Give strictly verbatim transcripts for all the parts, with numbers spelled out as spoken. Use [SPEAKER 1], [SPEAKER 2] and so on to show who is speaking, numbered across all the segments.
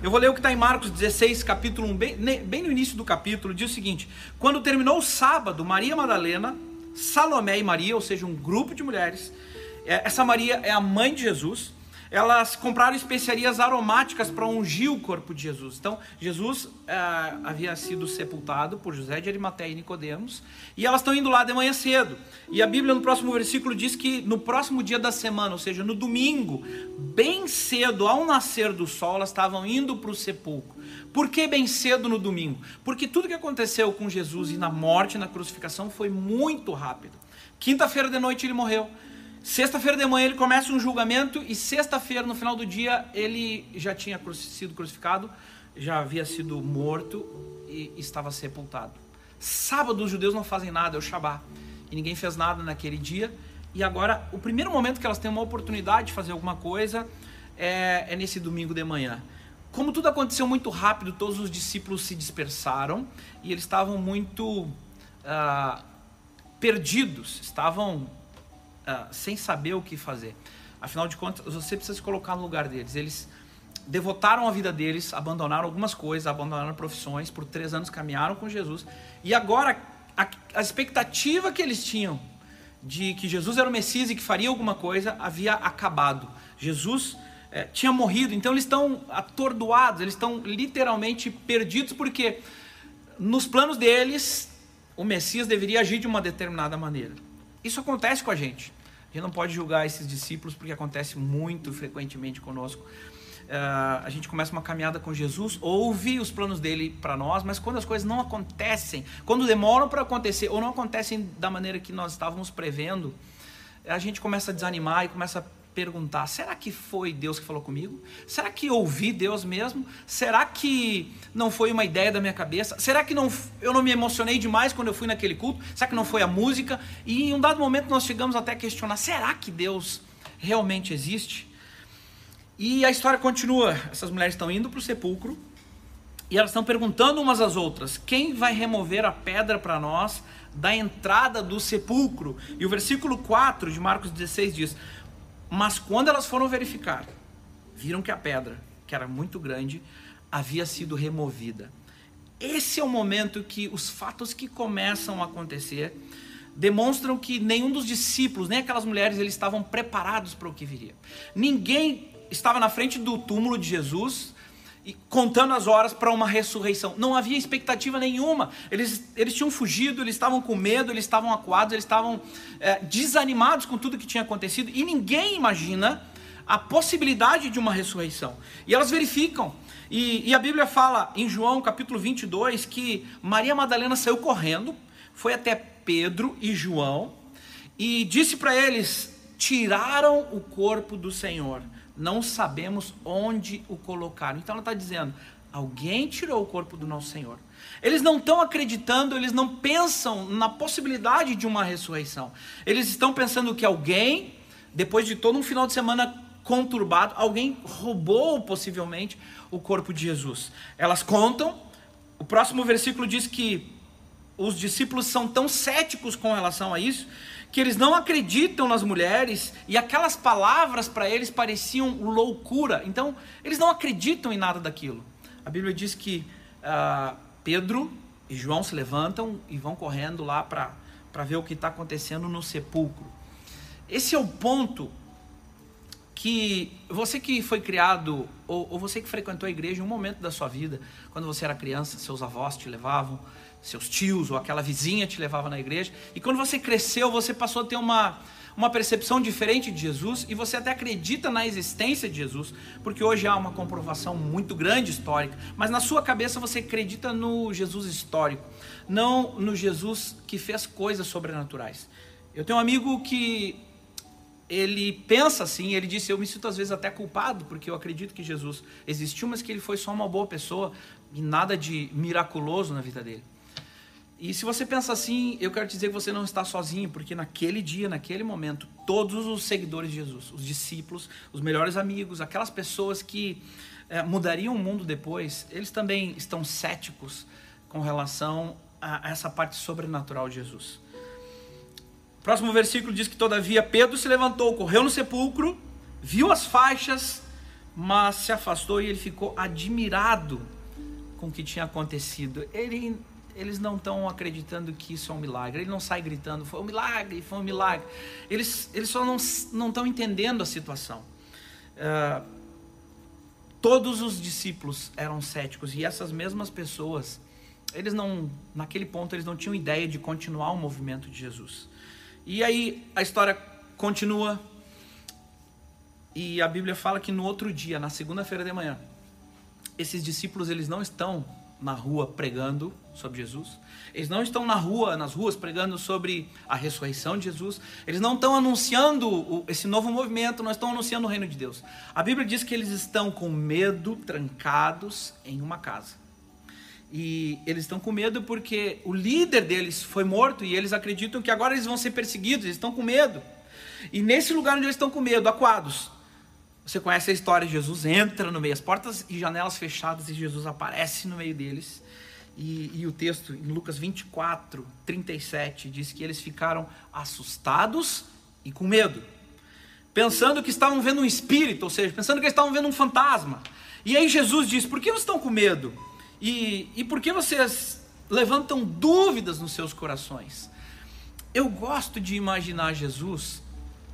[SPEAKER 1] Eu vou ler o que está em Marcos dezesseis, capítulo um, bem, bem no início do capítulo, diz o seguinte: quando terminou o sábado, Maria Madalena, Salomé e Maria, ou seja, um grupo de mulheres, essa Maria é a mãe de Jesus, elas compraram especiarias aromáticas para ungir o corpo de Jesus. Então, Jesus é, havia sido sepultado por José de Arimateia e Nicodemos, e elas estão indo lá de manhã cedo. E a Bíblia, no próximo versículo, diz que no próximo dia da semana, ou seja, no domingo, bem cedo, ao nascer do sol, elas estavam indo para o sepulcro. Por que bem cedo no domingo? Porque tudo que aconteceu com Jesus e na morte e na crucificação foi muito rápido. Quinta-feira de noite ele morreu. Sexta-feira de manhã ele começa um julgamento e sexta-feira, no final do dia, ele já tinha sido crucificado, já havia sido morto e estava sepultado. Sábado os judeus não fazem nada, é o Shabá. E ninguém fez nada naquele dia. E agora, o primeiro momento que elas têm uma oportunidade de fazer alguma coisa é, é nesse domingo de manhã. Como tudo aconteceu muito rápido, todos os discípulos se dispersaram e eles estavam muito uh, perdidos, estavam... Uh, sem saber o que fazer. Afinal de contas, você precisa se colocar no lugar deles. Eles devotaram a vida deles, abandonaram algumas coisas, abandonaram profissões, por três anos caminharam com Jesus, e agora a, a expectativa que eles tinham de que Jesus era o Messias e que faria alguma coisa havia acabado. Jesus eh, tinha morrido, então eles estão atordoados, eles estão literalmente perdidos, porque nos planos deles o Messias deveria agir de uma determinada maneira. Isso acontece com a gente. A gente não pode julgar esses discípulos, porque acontece muito frequentemente conosco. Uh, a gente começa uma caminhada com Jesus, ouve os planos dele para nós, mas quando as coisas não acontecem, quando demoram para acontecer, ou não acontecem da maneira que nós estávamos prevendo, a gente começa a desanimar e começa a perguntar: será que foi Deus que falou comigo? Será que ouvi Deus mesmo? Será que não foi uma ideia da minha cabeça? Será que não, eu não me emocionei demais quando eu fui naquele culto? Será que não foi a música? E em um dado momento nós chegamos até a questionar: será que Deus realmente existe? E a história continua. Essas mulheres estão indo para o sepulcro e elas estão perguntando umas às outras: quem vai remover a pedra para nós da entrada do sepulcro? E o versículo quatro de Marcos dezesseis diz: mas quando elas foram verificar, viram que a pedra, que era muito grande, havia sido removida. Esse é o momento que os fatos que começam a acontecer demonstram que nenhum dos discípulos, nem aquelas mulheres, eles estavam preparados para o que viria. Ninguém estava na frente do túmulo de Jesus e contando as horas para uma ressurreição. Não havia expectativa nenhuma. Eles, eles tinham fugido, eles estavam com medo, eles estavam acuados, eles estavam é, desanimados com tudo que tinha acontecido, e ninguém imagina a possibilidade de uma ressurreição. E elas verificam, e, e a Bíblia fala em João capítulo vinte e dois que Maria Madalena saiu correndo, foi até Pedro e João e disse para eles: tiraram o corpo do Senhor, não sabemos onde o colocaram. Então ela está dizendo: alguém tirou o corpo do nosso Senhor. Eles não estão acreditando, eles não pensam na possibilidade de uma ressurreição. Eles estão pensando que alguém, depois de todo um final de semana conturbado, alguém roubou possivelmente o corpo de Jesus. Elas contam, o próximo versículo diz que os discípulos são tão céticos com relação a isso, que eles não acreditam nas mulheres, e aquelas palavras para eles pareciam loucura. Então eles não acreditam em nada daquilo. A Bíblia diz que uh, Pedro e João se levantam e vão correndo lá para para ver o que está acontecendo no sepulcro. Esse é o ponto que você que foi criado, ou, ou você que frequentou a igreja em um momento da sua vida, quando você era criança, seus avós te levavam, seus tios ou aquela vizinha te levava na igreja, e quando você cresceu, você passou a ter uma, uma percepção diferente de Jesus, e você até acredita na existência de Jesus, porque hoje há uma comprovação muito grande histórica, mas na sua cabeça você acredita no Jesus histórico, não no Jesus que fez coisas sobrenaturais. Eu tenho um amigo que ele pensa assim, ele disse: eu me sinto às vezes até culpado, porque eu acredito que Jesus existiu, mas que ele foi só uma boa pessoa, e nada de miraculoso na vida dele. E se você pensa assim, eu quero dizer que você não está sozinho, porque naquele dia, naquele momento, todos os seguidores de Jesus, os discípulos, os melhores amigos, aquelas pessoas que é, mudariam o mundo depois, eles também estão céticos com relação a essa parte sobrenatural de Jesus. O próximo versículo diz que todavia Pedro se levantou, correu no sepulcro, viu as faixas, mas se afastou e ele ficou admirado com o que tinha acontecido. Ele, eles não estão acreditando que isso é um milagre. Ele não sai gritando, foi um milagre, foi um milagre. Eles, eles só não estão entendendo a situação. Uh, todos os discípulos eram céticos, e essas mesmas pessoas, eles não, naquele ponto, eles não tinham ideia de continuar o movimento de Jesus. E aí a história continua, e a Bíblia fala que no outro dia, na segunda-feira de manhã, esses discípulos, eles não estão na rua pregando sobre Jesus, eles não estão na rua, nas ruas pregando sobre a ressurreição de Jesus, eles não estão anunciando o, esse novo movimento, não estão anunciando o reino de Deus. A Bíblia diz que eles estão com medo, trancados em uma casa. E eles estão com medo porque o líder deles foi morto, e eles acreditam que agora eles vão ser perseguidos, eles estão com medo. E nesse lugar onde eles estão com medo, acuados, você conhece a história, Jesus entra no meio, as portas e janelas fechadas, e Jesus aparece no meio deles. E, e o texto em Lucas vinte e quatro, trinta e sete diz que eles ficaram assustados e com medo, pensando que estavam vendo um espírito, ou seja, pensando que eles estavam vendo um fantasma. E aí Jesus diz: por que vocês estão com medo? E, e por que vocês levantam dúvidas nos seus corações? Eu gosto de imaginar Jesus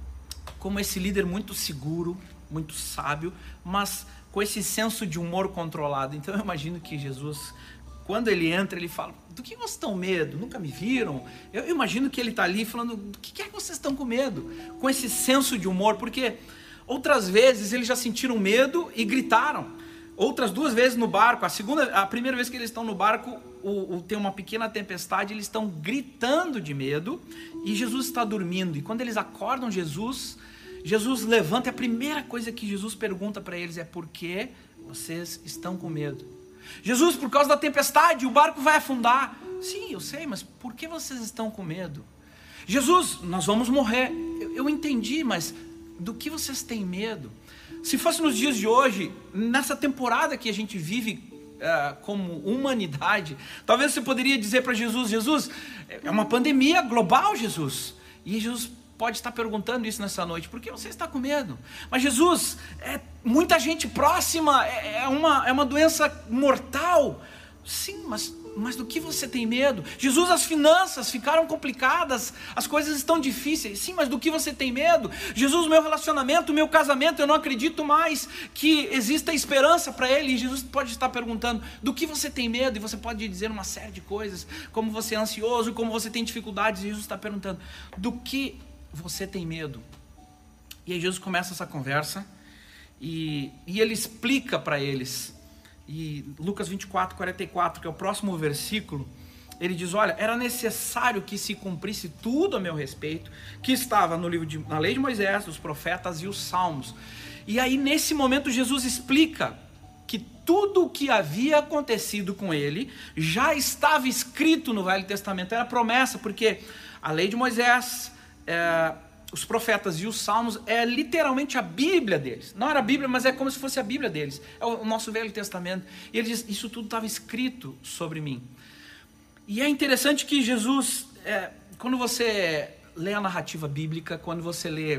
[SPEAKER 1] como esse líder muito seguro, muito sábio, mas com esse senso de humor controlado. Então eu imagino que Jesus, quando ele entra, ele fala: do que vocês estão com medo? Nunca me viram? Eu imagino que ele está ali falando: do que é que vocês estão com medo? Com esse senso de humor, porque outras vezes eles já sentiram medo e gritaram. Outras duas vezes no barco, a segunda, a primeira vez que eles estão no barco, o, o, tem uma pequena tempestade, eles estão gritando de medo, e Jesus está dormindo. E quando eles acordam Jesus, Jesus levanta, e a primeira coisa que Jesus pergunta para eles é: por que vocês estão com medo? Jesus, por causa da tempestade, o barco vai afundar. Sim, eu sei, mas por que vocês estão com medo? Jesus, nós vamos morrer. Eu, eu entendi, mas do que vocês têm medo? Se fosse nos dias de hoje, nessa temporada que a gente vive uh, como humanidade, talvez você poderia dizer para Jesus: Jesus, é uma pandemia global, Jesus. E Jesus pode estar perguntando isso nessa noite: por que você está com medo? Mas Jesus, é muita gente próxima, é, é, uma, é uma doença mortal. Sim, mas, mas do que você tem medo? Jesus, as finanças ficaram complicadas, as coisas estão difíceis. Sim, mas do que você tem medo? Jesus, o meu relacionamento, o meu casamento, eu não acredito mais que exista esperança para ele. E Jesus pode estar perguntando: do que você tem medo? E você pode dizer uma série de coisas, como você é ansioso, como você tem dificuldades. E Jesus está perguntando: do que você tem medo? E aí Jesus começa essa conversa, e, e ele explica para eles. E Lucas vinte e quatro, quarenta e quatro, que é o próximo versículo, ele diz: olha, era necessário que se cumprisse tudo a meu respeito, que estava no livro de, na lei de Moisés, os profetas e os salmos. E aí nesse momento Jesus explica que tudo o que havia acontecido com ele já estava escrito no Velho Testamento, era promessa, porque a lei de Moisés, é, os profetas e os salmos é literalmente a Bíblia deles. Não era a Bíblia, mas é como se fosse a Bíblia deles. É o nosso Velho Testamento. E ele diz: isso tudo estava escrito sobre mim. E é interessante que Jesus, é, quando você lê a narrativa bíblica, quando você lê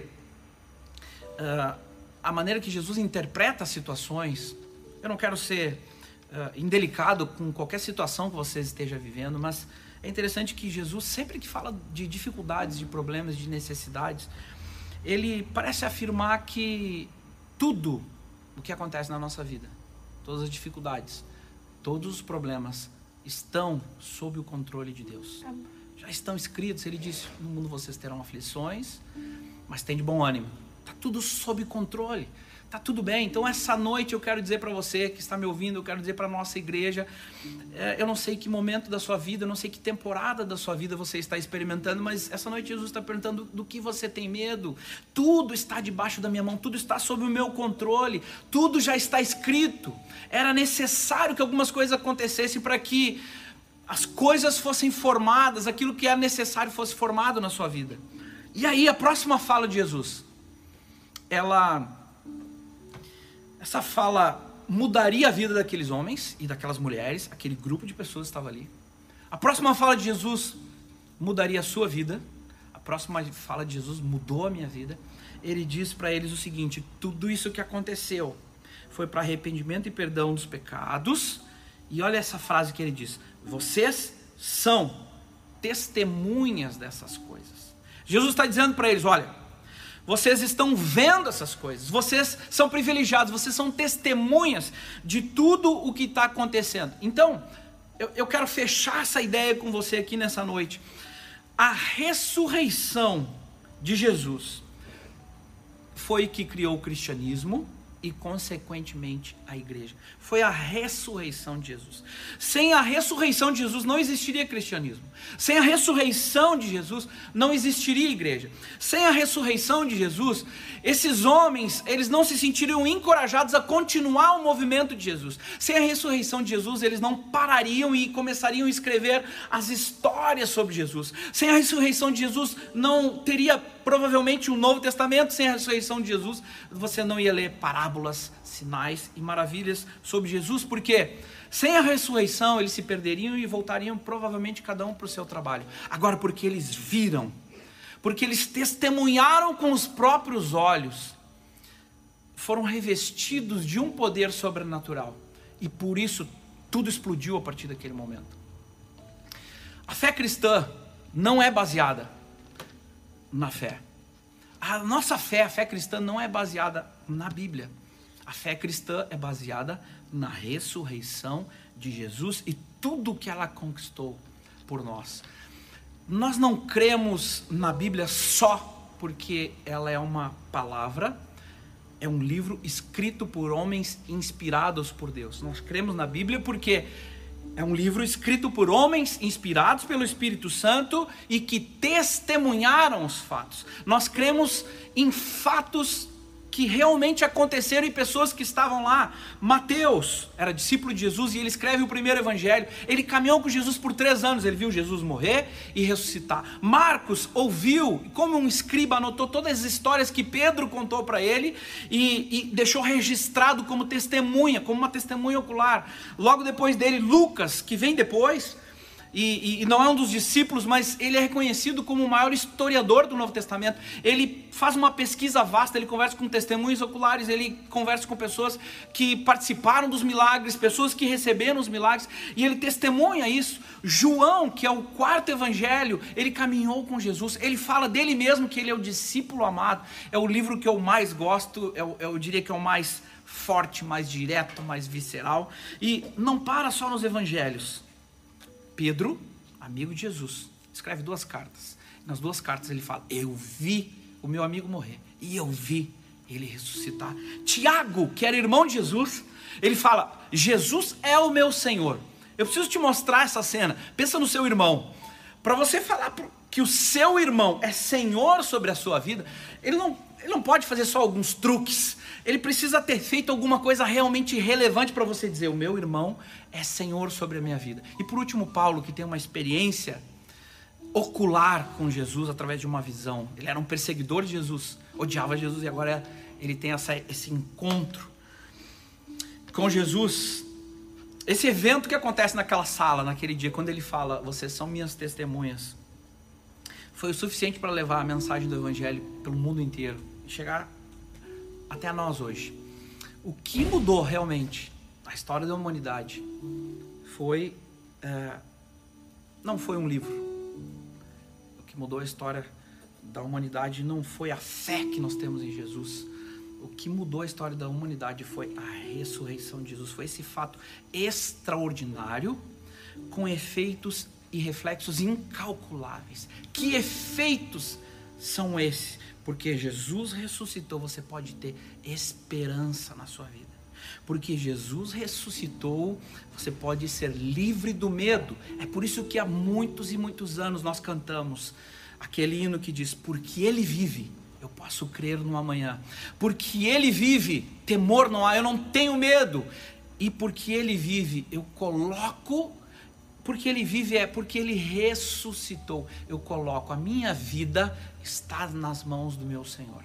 [SPEAKER 1] uh, a maneira que Jesus interpreta as situações, eu não quero ser uh, indelicado com qualquer situação que você esteja vivendo, mas é interessante que Jesus, sempre que fala de dificuldades, de problemas, de necessidades, ele parece afirmar que tudo o que acontece na nossa vida, todas as dificuldades, todos os problemas estão sob o controle de Deus. Já estão escritos. Ele disse: no mundo vocês terão aflições, mas tem de bom ânimo. Está tudo sob controle. Tá tudo bem. Então essa noite eu quero dizer para você que está me ouvindo, eu quero dizer para a nossa igreja, é, eu não sei que momento da sua vida, eu não sei que temporada da sua vida você está experimentando, mas essa noite Jesus está perguntando: do que você tem medo? Tudo está debaixo da minha mão, tudo está sob o meu controle, tudo já está escrito. Era necessário que algumas coisas acontecessem para que as coisas fossem formadas, aquilo que era necessário fosse formado na sua vida. E aí a próxima fala de Jesus, ela... essa fala mudaria a vida daqueles homens e daquelas mulheres, aquele grupo de pessoas que estava ali. A próxima fala de Jesus mudaria a sua vida. A próxima fala de Jesus mudou a minha vida. Ele diz para eles o seguinte: tudo isso que aconteceu foi para arrependimento e perdão dos pecados. E olha essa frase que ele diz: vocês são testemunhas dessas coisas. Jesus está dizendo para eles: olha, vocês estão vendo essas coisas, vocês são privilegiados, vocês são testemunhas de tudo o que está acontecendo. Então, eu, eu quero fechar essa ideia com você aqui nessa noite. A ressurreição de Jesus foi que criou o cristianismo e, consequentemente, a igreja. Foi a ressurreição de Jesus. Sem a ressurreição de Jesus não existiria cristianismo. Sem a ressurreição de Jesus não existiria igreja. Sem a ressurreição de Jesus, esses homens, eles não se sentiriam encorajados a continuar o movimento de Jesus. Sem a ressurreição de Jesus, eles não parariam e começariam a escrever as histórias sobre Jesus. Sem a ressurreição de Jesus, não teria provavelmente um Novo Testamento. Sem a ressurreição de Jesus, você não ia ler parábolas, sinais e maravilhas sobre Jesus, porque sem a ressurreição eles se perderiam e voltariam provavelmente cada um para o seu trabalho. Agora, porque eles viram, porque eles testemunharam com os próprios olhos, foram revestidos de um poder sobrenatural, e por isso tudo explodiu a partir daquele momento. A fé cristã não é baseada na fé. A nossa fé, a fé cristã, não é baseada na Bíblia. A fé cristã é baseada na ressurreição de Jesus e tudo que ela conquistou por nós. Nós não cremos na Bíblia só porque ela é uma palavra, é um livro escrito por homens inspirados por Deus. Nós cremos na Bíblia porque é um livro escrito por homens inspirados pelo Espírito Santo e que testemunharam os fatos. Nós cremos em fatos que realmente aconteceram e pessoas que estavam lá. Mateus era discípulo de Jesus e ele escreve o primeiro evangelho. Ele caminhou com Jesus por três anos, ele viu Jesus morrer e ressuscitar. Marcos ouviu, como um escriba, anotou todas as histórias que Pedro contou para ele e, e deixou registrado como testemunha, como uma testemunha ocular. Logo depois dele, Lucas, que vem depois, E, e não é um dos discípulos, mas ele é reconhecido como o maior historiador do Novo Testamento. Ele faz uma pesquisa vasta, ele conversa com testemunhos oculares, ele conversa com pessoas que participaram dos milagres, pessoas que receberam os milagres, e ele testemunha isso. João, que é o quarto evangelho, ele caminhou com Jesus, ele fala dele mesmo que ele é o discípulo amado. É o livro que eu mais gosto, eu, eu diria que é o mais forte, mais direto, mais visceral, e não para só nos evangelhos. Pedro, amigo de Jesus, escreve duas cartas. Nas duas cartas ele fala: eu vi o meu amigo morrer e eu vi ele ressuscitar. Tiago, que era irmão de Jesus, ele fala: Jesus é o meu Senhor. Eu preciso te mostrar essa cena. Pensa no seu irmão. Para você falar que o seu irmão é Senhor sobre a sua vida, ele não, ele não pode fazer só alguns truques. Ele precisa ter feito alguma coisa realmente relevante para você dizer: o meu irmão é Senhor sobre a minha vida. E por último, Paulo, que tem uma experiência ocular com Jesus através de uma visão. Ele era um perseguidor de Jesus, odiava Jesus, e agora ele tem essa, esse encontro com Jesus. Esse evento que acontece naquela sala, naquele dia, quando ele fala: vocês são minhas testemunhas, foi o suficiente para levar a mensagem do Evangelho pelo mundo inteiro e chegar até nós hoje. O que mudou realmente a história da humanidade foi é, não foi um livro. O que mudou a história da humanidade não foi a fé que nós temos em Jesus. O que mudou a história da humanidade foi a ressurreição de Jesus. Foi esse fato extraordinário, com efeitos e reflexos incalculáveis. Que efeitos são esses? Porque Jesus ressuscitou, você pode ter esperança na sua vida. Porque Jesus ressuscitou, você pode ser livre do medo. É por isso que há muitos e muitos anos nós cantamos aquele hino que diz: porque Ele vive, eu posso crer no amanhã. Porque Ele vive, temor não há, eu não tenho medo. E porque Ele vive, eu coloco... Porque Ele vive é porque Ele ressuscitou. Eu coloco, a minha vida está nas mãos do meu Senhor.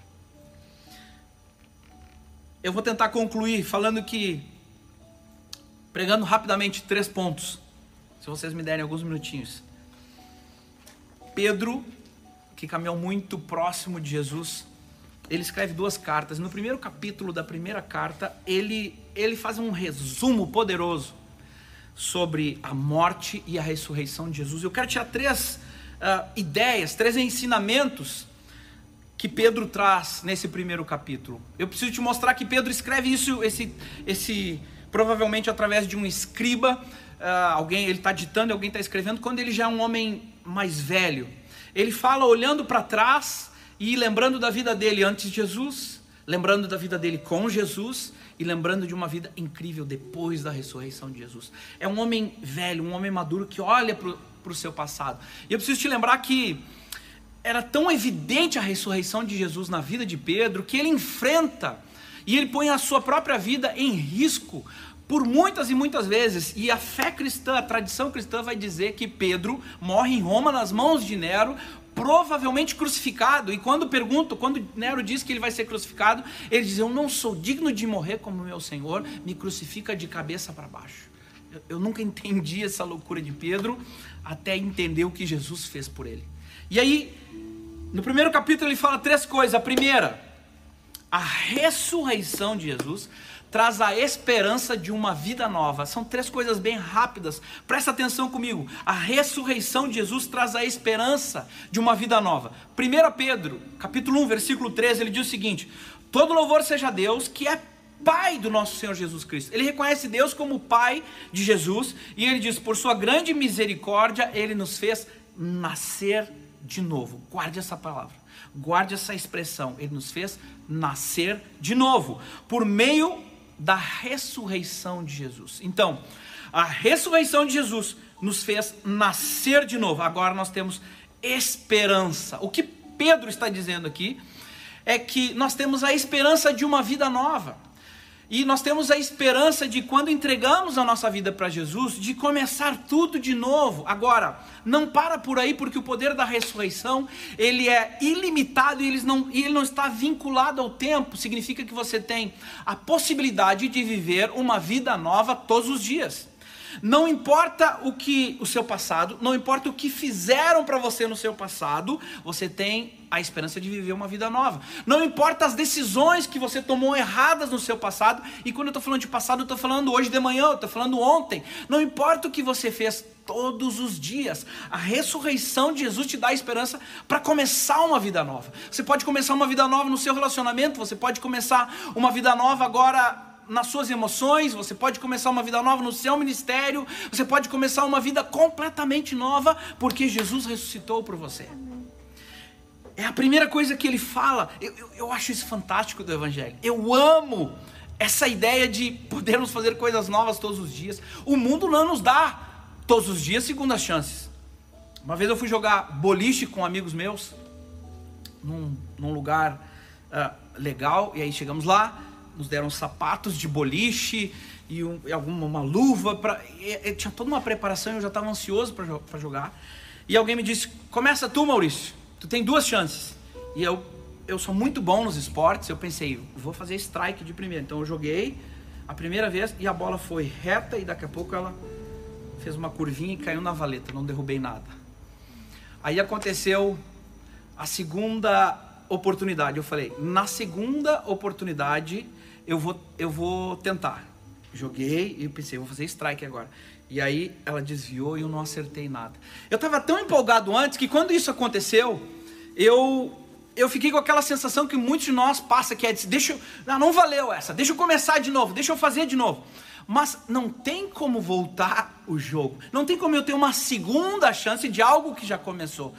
[SPEAKER 1] Eu vou tentar concluir falando que, pregando rapidamente três pontos, se vocês me derem alguns minutinhos. Pedro, que caminhou muito próximo de Jesus, ele escreve duas cartas. No primeiro capítulo da primeira carta, ele, ele faz um resumo poderoso sobre a morte e a ressurreição de Jesus. Eu quero tirar três uh, ideias, três ensinamentos que Pedro traz nesse primeiro capítulo. Eu preciso te mostrar que Pedro escreve isso, esse, esse provavelmente através de um escriba, uh, alguém, ele está ditando, alguém está escrevendo, quando ele já é um homem mais velho. Ele fala olhando para trás e lembrando da vida dele antes de Jesus, lembrando da vida dele com Jesus e lembrando de uma vida incrível depois da ressurreição de Jesus. É um homem velho, um homem maduro que olha para o seu passado. E eu preciso te lembrar que era tão evidente a ressurreição de Jesus na vida de Pedro, que ele enfrenta e ele põe a sua própria vida em risco por muitas e muitas vezes. E a fé cristã, a tradição cristã vai dizer que Pedro morre em Roma nas mãos de Nero, provavelmente crucificado. E quando pergunto, quando Nero diz que ele vai ser crucificado, ele diz: eu não sou digno de morrer como meu Senhor, me crucifica de cabeça para baixo. Eu, eu nunca entendi essa loucura de Pedro, até entender o que Jesus fez por ele. E aí, no primeiro capítulo ele fala três coisas. A primeira, a ressurreição de Jesus traz a esperança de uma vida nova. São três coisas bem rápidas, presta atenção comigo. A ressurreição de Jesus traz a esperança de uma vida nova. primeiro Pedro, capítulo um, versículo treze, ele diz o seguinte: todo louvor seja a Deus, que é Pai do nosso Senhor Jesus Cristo. Ele reconhece Deus como Pai de Jesus, e ele diz: por sua grande misericórdia, ele nos fez nascer de novo. Guarde essa palavra, guarde essa expressão. Ele nos fez nascer de novo, por meio da ressurreição de Jesus. Então, a ressurreição de Jesus nos fez nascer de novo. Agora nós temos esperança. O que Pedro está dizendo aqui é que nós temos a esperança de uma vida nova. E nós temos a esperança de, quando entregamos a nossa vida para Jesus, de começar tudo de novo. Agora, não para por aí, porque o poder da ressurreição, ele é ilimitado e ele não, e ele não está vinculado ao tempo. Significa que você tem a possibilidade de viver uma vida nova todos os dias. Não importa o que o seu passado, não importa o que fizeram para você no seu passado, você tem a esperança de viver uma vida nova. Não importa as decisões que você tomou erradas no seu passado, e quando eu estou falando de passado, eu estou falando hoje de manhã, eu estou falando ontem. Não importa o que você fez todos os dias, a ressurreição de Jesus te dá a esperança para começar uma vida nova. Você pode começar uma vida nova no seu relacionamento, você pode começar uma vida nova agora nas suas emoções, você pode começar uma vida nova no seu ministério, você pode começar uma vida completamente nova, porque Jesus ressuscitou por você. É a primeira coisa que ele fala. Eu, eu, eu acho isso fantástico do Evangelho. Eu amo essa ideia de podermos fazer coisas novas todos os dias. O mundo não nos dá todos os dias segundas chances. Uma vez eu fui jogar boliche com amigos meus, num, num lugar uh, legal, e aí chegamos lá, nos deram sapatos de boliche e, um, e alguma uma luva, pra, e, e tinha toda uma preparação, eu já estava ansioso para jogar. E alguém me disse: começa tu, Maurício, tu tem duas chances. E eu, eu sou muito bom nos esportes, eu pensei, vou fazer strike de primeira. Então eu joguei a primeira vez e a bola foi reta, e daqui a pouco ela fez uma curvinha e caiu na valeta, não derrubei nada. Aí aconteceu a segunda oportunidade. Eu falei, na segunda oportunidade eu vou, eu vou tentar. Joguei e pensei, vou fazer strike agora. E aí ela desviou e eu não acertei nada. Eu estava tão empolgado antes que, quando isso aconteceu, eu, eu fiquei com aquela sensação que muitos de nós passa, que é de, deixa eu, não, não valeu essa, deixa eu começar de novo, deixa eu fazer de novo. Mas não tem como voltar o jogo. Não tem como eu ter uma segunda chance de algo que já começou.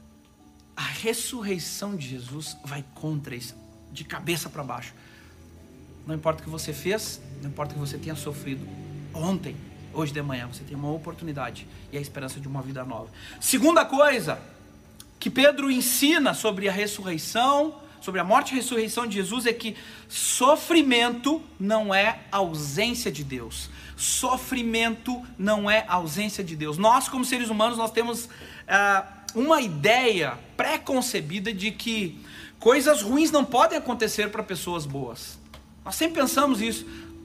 [SPEAKER 1] A ressurreição de Jesus vai contra isso, de cabeça para baixo. Não importa o que você fez, não importa o que você tenha sofrido ontem, hoje de manhã, você tem uma oportunidade e a esperança de uma vida nova. Segunda coisa que Pedro ensina sobre a ressurreição, sobre a morte e ressurreição de Jesus, é que sofrimento não é ausência de Deus. Sofrimento não é ausência de Deus. Nós, como seres humanos, nós temos uh, uma ideia pré-concebida de que coisas ruins não podem acontecer para pessoas boas. Nós sempre pensamos isso.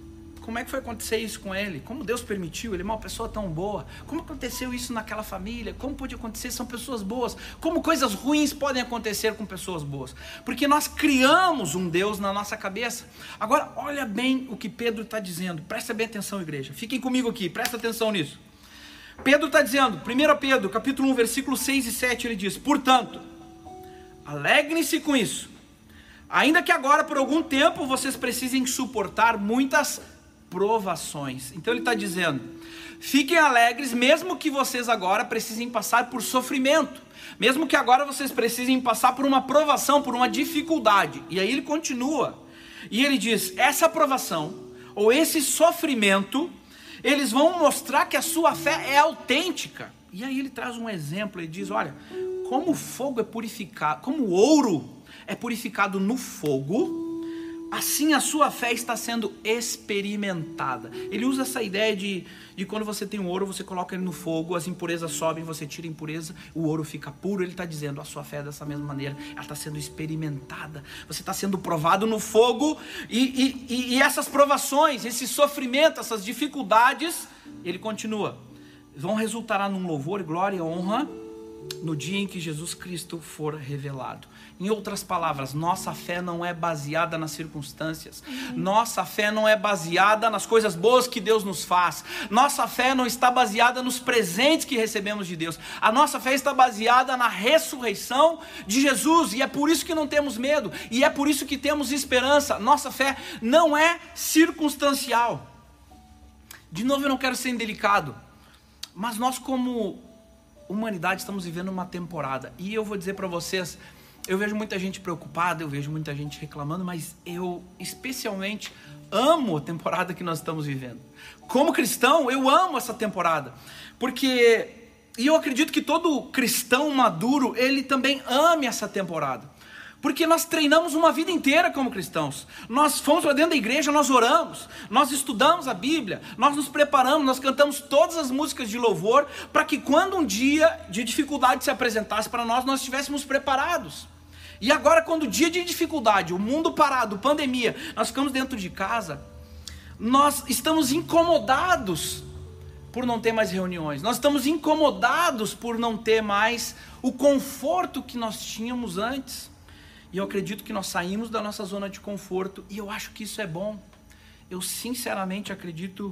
[SPEAKER 1] como é que foi acontecer isso com ele? Como Deus permitiu? Ele é uma pessoa tão boa. Como aconteceu isso naquela família? Como pode acontecer? São pessoas boas. Como coisas ruins podem acontecer com pessoas boas? Porque nós criamos um Deus na nossa cabeça. Agora, olha bem o que Pedro está dizendo. Presta bem atenção, igreja. Fiquem comigo aqui, presta atenção nisso. Pedro está dizendo, primeiro Pedro, capítulo um, versículos seis e sete, ele diz: portanto, alegrem-se com isso, ainda que agora por algum tempo vocês precisem suportar muitas provações. Então ele está dizendo, fiquem alegres mesmo que vocês agora precisem passar por sofrimento, mesmo que agora vocês precisem passar por uma provação, por uma dificuldade. E aí ele continua, e ele diz, essa provação, ou esse sofrimento, eles vão mostrar que a sua fé é autêntica. E aí ele traz um exemplo, ele diz, olha, como o fogo é purificado, como o ouro é purificado no fogo, assim a sua fé está sendo experimentada. Ele usa essa ideia de, de quando você tem um ouro, você coloca ele no fogo, as impurezas sobem, você tira a impureza, o ouro fica puro. Ele está dizendo, a sua fé é dessa mesma maneira, ela está sendo experimentada, você está sendo provado no fogo, e, e, e essas provações, esse sofrimento, essas dificuldades, ele continua, vão resultar num louvor, glória e honra no dia em que Jesus Cristo for revelado. Em outras palavras, nossa fé não é baseada nas circunstâncias, nossa fé não é baseada nas coisas boas que Deus nos faz, nossa fé não está baseada nos presentes que recebemos de Deus, a nossa fé está baseada na ressurreição de Jesus, e é por isso que não temos medo, e é por isso que temos esperança. Nossa fé não é circunstancial. De novo, eu não quero ser indelicado, mas nós como humanidade estamos vivendo uma temporada, e eu vou dizer para vocês, eu vejo muita gente preocupada, eu vejo muita gente reclamando, mas eu especialmente amo a temporada que nós estamos vivendo. Como cristão, eu amo essa temporada, porque, e eu acredito que todo cristão maduro, ele também ame essa temporada, porque nós treinamos uma vida inteira como cristãos. Nós fomos para dentro da igreja, nós oramos, nós estudamos a Bíblia, nós nos preparamos, nós cantamos todas as músicas de louvor, para que quando um dia de dificuldade se apresentasse para nós, nós estivéssemos preparados. E agora, quando o dia de dificuldade, o mundo parado, pandemia, nós ficamos dentro de casa, nós estamos incomodados por não ter mais reuniões, nós estamos incomodados por não ter mais o conforto que nós tínhamos antes. E eu acredito que nós saímos da nossa zona de conforto, e eu acho que isso é bom. Eu sinceramente acredito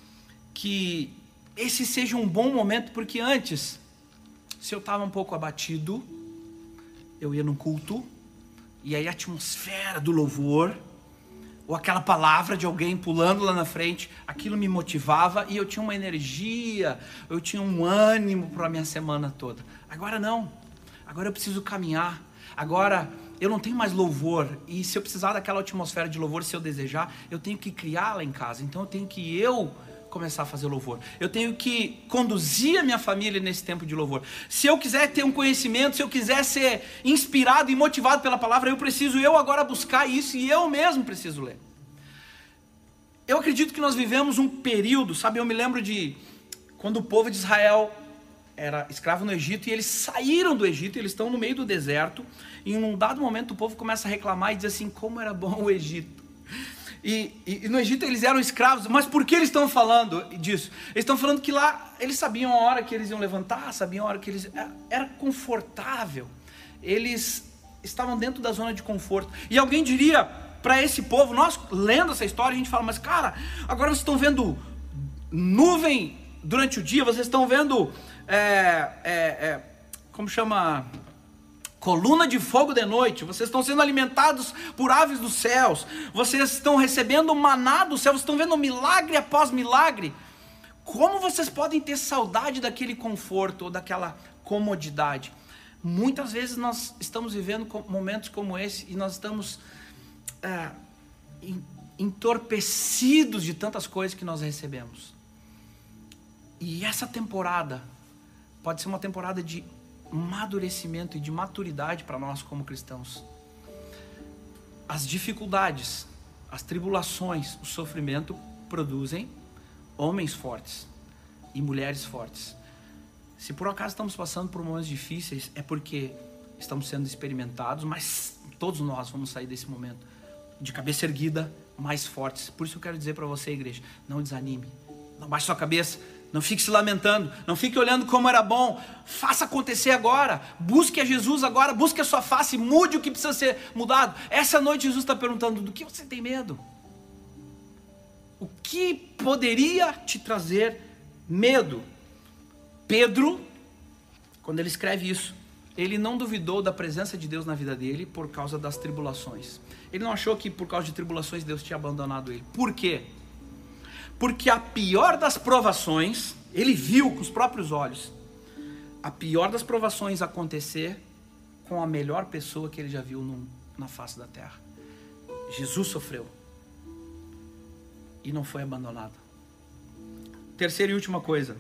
[SPEAKER 1] que esse seja um bom momento, porque antes, se eu estava um pouco abatido, eu ia num culto, e aí a atmosfera do louvor, ou aquela palavra de alguém pulando lá na frente, aquilo me motivava, e eu tinha uma energia, eu tinha um ânimo para a minha semana toda. Agora não, agora eu preciso caminhar, agora eu não tenho mais louvor, e se eu precisar daquela atmosfera de louvor, se eu desejar, eu tenho que criá-la em casa. Então eu tenho que eu começar a fazer louvor, eu tenho que conduzir a minha família nesse tempo de louvor. Se eu quiser ter um conhecimento, se eu quiser ser inspirado e motivado pela palavra, eu preciso eu agora buscar isso, e eu mesmo preciso ler. Eu acredito que nós vivemos um período, sabe, eu me lembro de quando o povo de Israel era escravo no Egito, e eles saíram do Egito, eles estão no meio do deserto, e em um dado momento o povo começa a reclamar e diz assim, como era bom o Egito. E, e, e no Egito eles eram escravos, mas por que eles estão falando disso? Eles estão falando que lá eles sabiam a hora que eles iam levantar, sabiam a hora que eles... Era confortável, eles estavam dentro da zona de conforto. E alguém diria para esse povo, nós lendo essa história, a gente fala, mas cara, agora vocês estão vendo nuvem durante o dia, vocês estão vendo... É, é, é, como chama, coluna de fogo de noite, vocês estão sendo alimentados por aves dos céus, vocês estão recebendo maná do céu, vocês estão vendo milagre após milagre. Como vocês podem ter saudade daquele conforto ou daquela comodidade? Muitas vezes nós estamos vivendo momentos como esse, e nós estamos é, entorpecidos de tantas coisas que nós recebemos. E essa temporada pode ser uma temporada de amadurecimento e de maturidade para nós como cristãos. As dificuldades, as tribulações, o sofrimento produzem homens fortes e mulheres fortes. Se por acaso estamos passando por momentos difíceis, é porque estamos sendo experimentados, mas todos nós vamos sair desse momento de cabeça erguida, mais fortes. Por isso eu quero dizer para você, igreja, não desanime, não baixe sua cabeça, não fique se lamentando, não fique olhando como era bom. Faça acontecer agora, busque a Jesus agora, busque a sua face, mude o que precisa ser mudado. Essa noite Jesus está perguntando: do que você tem medo? O que poderia te trazer medo? Pedro, quando ele escreve isso, ele não duvidou da presença de Deus na vida dele por causa das tribulações. Ele não achou que por causa de tribulações Deus tinha abandonado ele. Por quê? Porque a pior das provações, ele viu com os próprios olhos, a pior das provações acontecer com a melhor pessoa que ele já viu no, na face da terra. Jesus sofreu e não foi abandonado. Terceira e última coisa.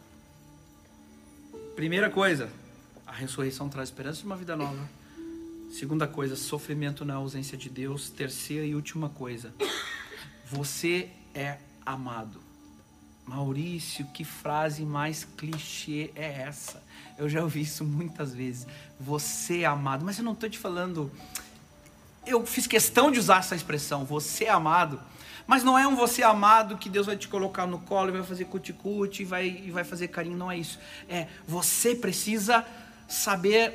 [SPEAKER 1] Primeira coisa, a ressurreição traz esperança de uma vida nova. Segunda coisa, sofrimento na ausência de Deus. Terceira e última coisa, você é amado. Maurício, que frase mais clichê é essa? Eu já ouvi isso muitas vezes. Você é amado. Mas eu não estou te falando... Eu fiz questão de usar essa expressão, você é amado. Mas não é um você amado que Deus vai te colocar no colo e vai fazer cuticute e vai, e vai fazer carinho. Não é isso. É, você precisa saber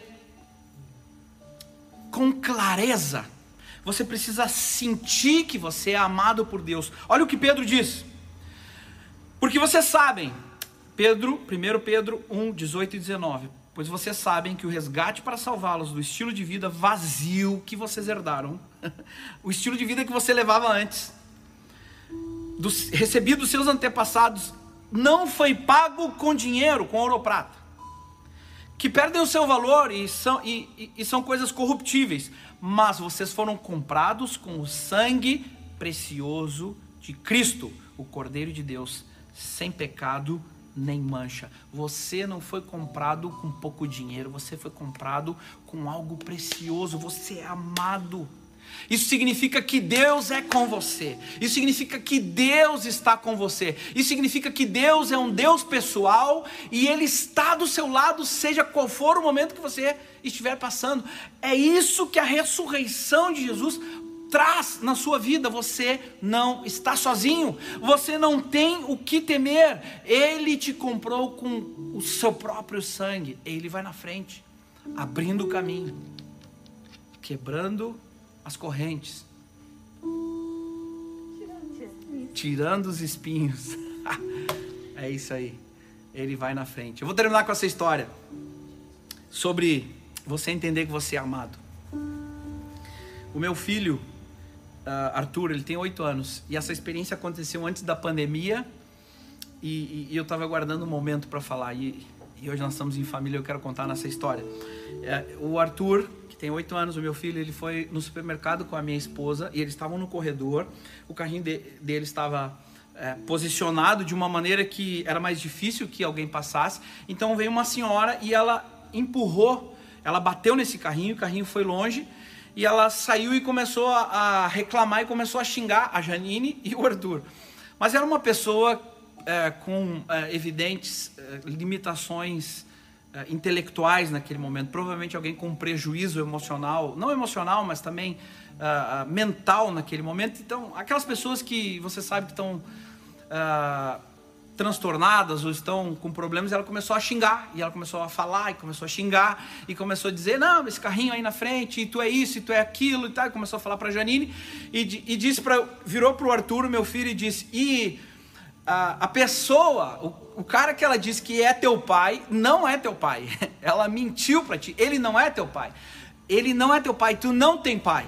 [SPEAKER 1] com clareza. Você precisa sentir que você é amado por Deus. Olha o que Pedro diz. Porque vocês sabem, Pedro, primeiro Pedro um, dezoito e dezenove. Pois vocês sabem que o resgate para salvá-los do estilo de vida vazio que vocês herdaram, o estilo de vida que você levava antes, do, recebido dos seus antepassados, não foi pago com dinheiro, com ouro ou prata, que perdem o seu valor e são, e, e, e são coisas corruptíveis, mas vocês foram comprados com o sangue precioso de Cristo, o Cordeiro de Deus, sem pecado nem mancha. Você não foi comprado com pouco dinheiro, você foi comprado com algo precioso, você é amado. Isso significa que Deus é com você. Isso significa que Deus está com você. Isso significa que Deus é um Deus pessoal e Ele está do seu lado, seja qual for o momento que você estiver passando. É isso que a ressurreição de Jesus traz na sua vida. Você não está sozinho. Você não tem o que temer. Ele te comprou com o seu próprio sangue. Ele vai na frente, abrindo o caminho, quebrando as correntes, tirando os espinhos. É isso aí. Ele vai na frente. Eu vou terminar com essa história sobre você entender que você é amado. O meu filho Uh, Arthur, ele tem oito anos e essa experiência aconteceu antes da pandemia e, e, e eu estava aguardando um momento para falar e, e hoje nós estamos em família, eu quero contar nessa história. Uh, o Arthur, que tem oito anos, o meu filho, ele foi no supermercado com a minha esposa e eles estavam no corredor, o carrinho de, dele estava uh, posicionado de uma maneira que era mais difícil que alguém passasse, então veio uma senhora e ela empurrou, ela bateu nesse carrinho, o carrinho foi longe. E ela saiu e começou a, a reclamar e começou a xingar a Janine e o Arthur. Mas era uma pessoa é, com é, evidentes é, limitações é, intelectuais naquele momento. Provavelmente alguém com prejuízo emocional, não emocional, mas também é, mental naquele momento. Então, aquelas pessoas que você sabe que estão é, transtornadas ou estão com problemas, ela começou a xingar, e ela começou a falar, e começou a xingar, e começou a dizer, não, esse carrinho aí na frente, e tu é isso, e tu é aquilo, e tal, e começou a falar para a Janine, e, e disse pra, virou para o Arthur, meu filho, e disse, e a, a pessoa, o, o cara que ela disse que é teu pai, não é teu pai, ela mentiu para ti, ele não é teu pai, ele não é teu pai, tu não tem pai.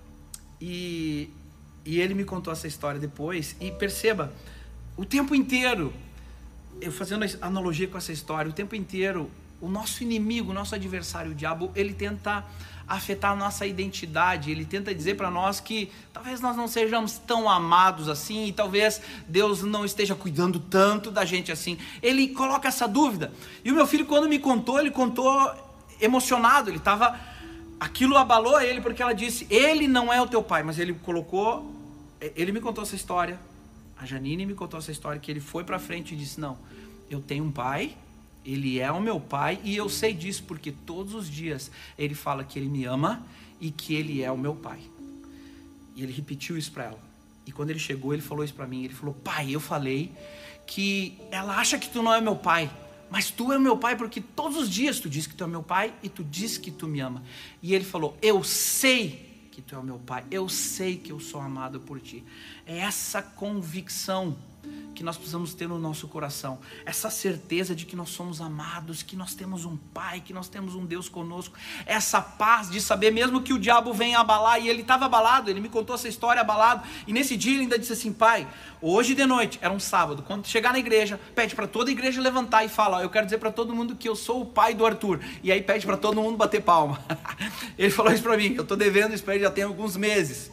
[SPEAKER 1] E, e ele me contou essa história depois, e perceba, o tempo inteiro, eu fazendo analogia com essa história, o tempo inteiro, o nosso inimigo, o nosso adversário, o diabo, ele tenta afetar a nossa identidade, ele tenta dizer para nós que talvez nós não sejamos tão amados assim, e talvez Deus não esteja cuidando tanto da gente assim. Ele coloca essa dúvida. E o meu filho, quando me contou, ele contou emocionado, ele estava... Aquilo abalou ele, porque ela disse, ele não é o teu pai, mas ele colocou, ele me contou essa história. A Janine me contou essa história, que ele foi para frente e disse, não, eu tenho um pai, ele é o meu pai, e eu sei disso, porque todos os dias ele fala que ele me ama e que ele é o meu pai. E ele repetiu isso para ela. E quando ele chegou, ele falou isso para mim. Ele falou: pai, eu falei que ela acha que tu não é meu pai, mas tu é meu pai porque todos os dias tu diz que tu é meu pai e tu diz que tu me ama. E ele falou: eu sei que tu é o meu pai, eu sei que eu sou amado por ti. É essa convicção que nós precisamos ter no nosso coração, essa certeza de que nós somos amados, que nós temos um pai, que nós temos um Deus conosco, essa paz de saber, mesmo que o diabo venha abalar, e ele estava abalado, ele me contou essa história abalado, e nesse dia ele ainda disse assim: pai, hoje de noite, era um sábado, quando chegar na igreja, pede para toda a igreja levantar e fala: ó, eu quero dizer para todo mundo que eu sou o pai do Arthur, e aí pede para todo mundo bater palma. Ele falou isso para mim, eu estou devendo isso para ele já tem alguns meses.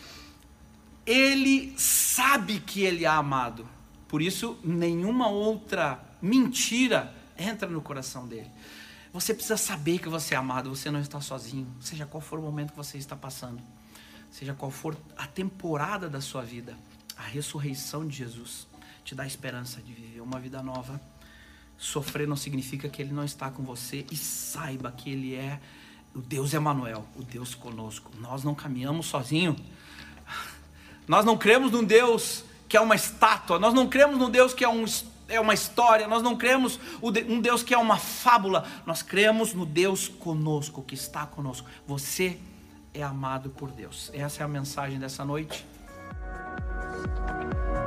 [SPEAKER 1] Ele sabe que ele é amado. Por isso, nenhuma outra mentira entra no coração dele. Você precisa saber que você é amado, você não está sozinho. Seja qual for o momento que você está passando, seja qual for a temporada da sua vida, a ressurreição de Jesus te dá esperança de viver uma vida nova. Sofrer não significa que ele não está com você, e saiba que ele é o Deus Emanuel, o Deus conosco. Nós não caminhamos sozinhos. Nós não cremos num Deus que é uma estátua, nós não cremos num Deus que é, um, é uma história, nós não cremos um Deus que é uma fábula, nós cremos no Deus conosco, que está conosco. Você é amado por Deus. Essa é a mensagem dessa noite.